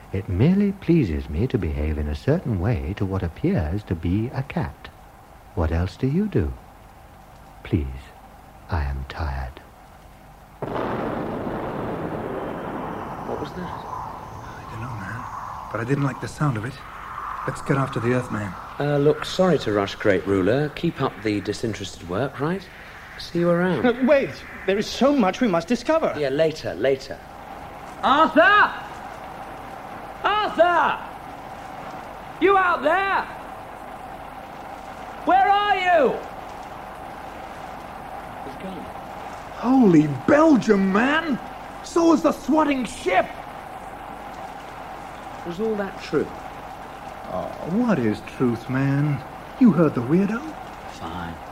It merely pleases me to behave in a certain way to what appears to be a cat. What else do you do? Please, I am tired. What was that? I don't know, man. But I didn't like the sound of it. Let's get after the Earthman. Look, sorry to rush, Great Ruler. Keep up the disinterested work, right? See you around. Wait, there is so much we must discover. Yeah, later. Arthur! Arthur! You out there? Where are you? He's gone. Holy Belgium, man! So is the swatting ship! Was all that true? Oh, what is truth, man? You heard the weirdo? Fine.